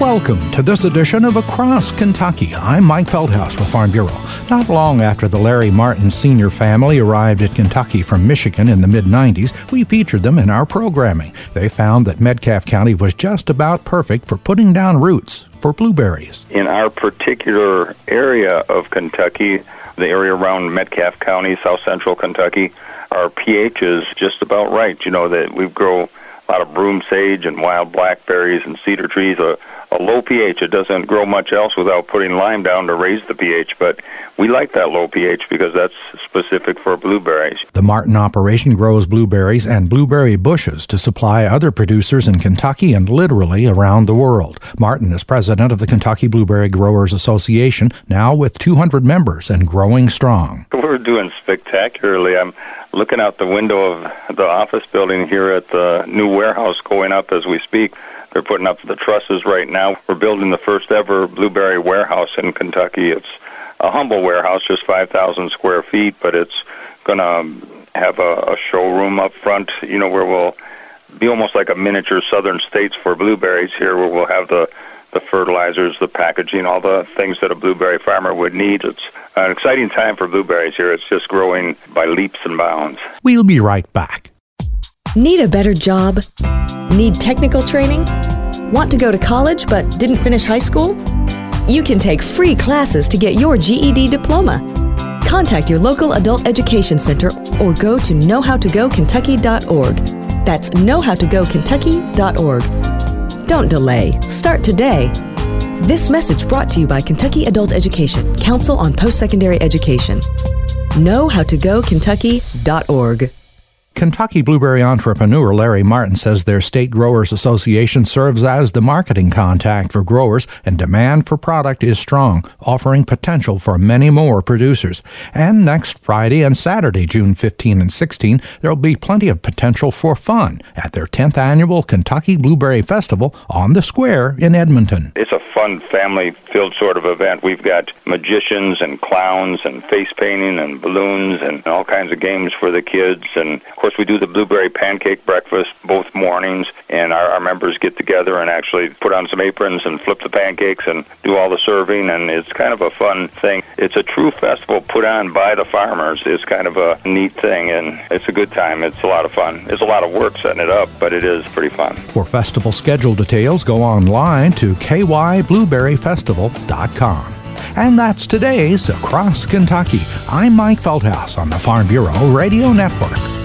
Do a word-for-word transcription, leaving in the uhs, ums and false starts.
Welcome to this edition of Across Kentucky. I'm Mike Feldhaus with Farm Bureau. Not long after the Larry Martin Senior family arrived at Kentucky from Michigan in the mid nineties, we featured them in our programming. They found that Metcalfe County was just about perfect for putting down roots for blueberries. In our particular area of Kentucky, the area around Metcalfe County, south central Kentucky, our pH is just about right. You know that we grow a lot of broom sage and wild blackberries and cedar trees. A, a low pH, it doesn't grow much else without putting lime down to raise the pH, but we like that low pH because that's specific for blueberries. The Martin operation grows blueberries and blueberry bushes to supply other producers in Kentucky and literally around the world. Martin is president of the Kentucky Blueberry Growers Association, now with two hundred members and growing strong. We're doing spectacularly. I'm looking out the window of the office building here at the new warehouse going up as we speak. They're putting up the trusses right now. We're building the first ever blueberry warehouse in Kentucky. It's a humble warehouse, just five thousand square feet, but it's going to have a, a showroom up front, you know, where we'll be almost like a miniature Southern States for blueberries here, where we'll have the, the fertilizers, the packaging, all the things that a blueberry farmer would need. It's an exciting time for blueberries here. It's just growing by leaps and bounds. We'll be right back. Need a better job? Need technical training? Want to go to college but didn't finish high school? You can take free classes to get your G E D diploma. Contact your local adult education center or go to know how to go kentucky dot org. That's know how to go kentucky dot org. Don't delay. Start today. This message brought to you by Kentucky Adult Education, Council on Post-Secondary Education. know how to go kentucky dot org. Kentucky blueberry entrepreneur Larry Martin says their state growers association serves as the marketing contact for growers, and demand for product is strong, offering potential for many more producers. And next Friday and Saturday, June fifteenth and sixteenth, there will be plenty of potential for fun at their tenth annual Kentucky Blueberry Festival on the Square in Edmonton. It's a fun, family-filled sort of event. We've got magicians and clowns and face painting and balloons and all kinds of games for the kids. And, of course, we do the blueberry pancake breakfast both mornings, and our, our members get together and actually put on some aprons and flip the pancakes and do all the serving, and it's kind of a fun thing. It's a true festival put on by the farmers. It's kind of a neat thing, and it's a good time. It's a lot of fun. It's a lot of work setting it up, but it is pretty fun. For festival schedule details, go online to k y blueberry festival dot com. And that's today's Across Kentucky. I'm Mike Feldhaus on the Farm Bureau Radio Network.